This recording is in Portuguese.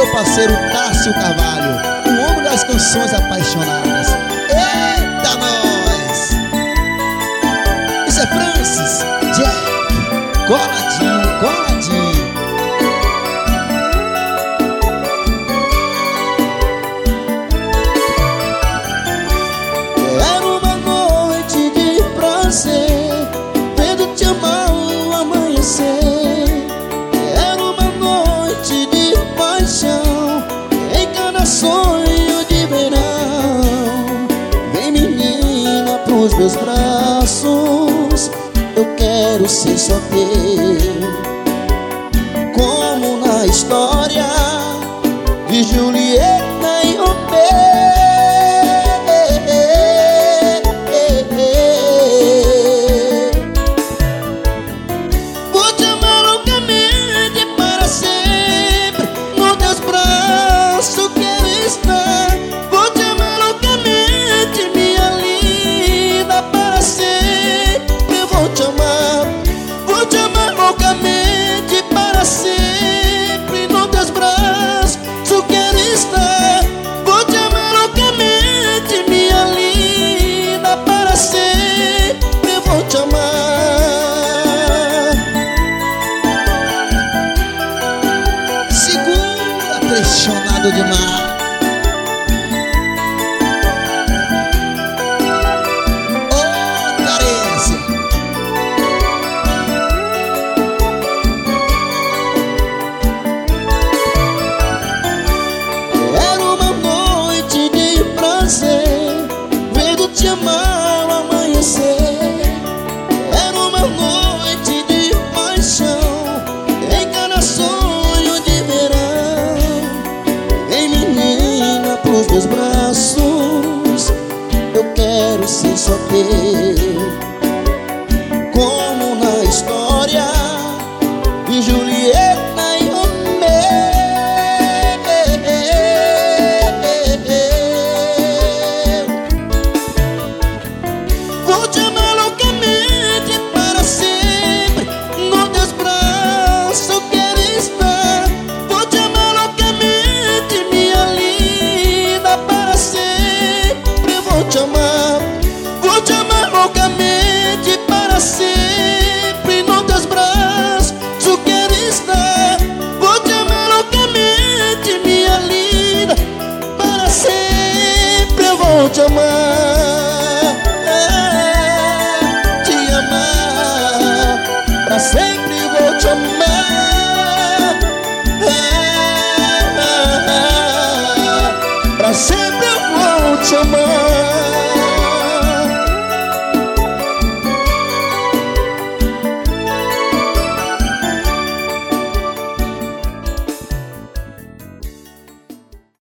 meu parceiro Tássio Carvalho, o homem das canções apaixonadas. Eita, nós! Isso é Francis, Jack, coladinho, coladinho. Era uma noite de prazer, vendo te amar ao amanhecer. Era uma noite de paixão, em cada sonho de verão. Vem, menina, pros meus braços, eu quero ser só teu. Como na história de Julieta e Romeu. Vou te amar loucamente para sempre, nos teus braços quero estar. Vou te amar loucamente, minha linda, para sempre. Vou te amar loucamente para sempre, nos teus braços quero estar. Vou te amar loucamente, minha linda, para sempre. Vou te amar. Segura, apaixonado de mar. Oh, carência. Era uma noite de prazer, vendo te amar ao amanhecer. Era uma noite de paixão, em cada sonho de verão. Vem, menina, pros meus braços, eu quero ser só teu. Como na história de Julieta e Romeu. Vou te amar loucamente para sempre, nos teus braços quero estar. Vou te amar loucamente, minha linda, para sempre. Vou te amar loucamente para sempre, nos teus braços quero estar. Vou te amar loucamente, minha linda, para sempre. Eu vou te amar, te amar, para sempre vou te amar, para sempre eu vou te amar.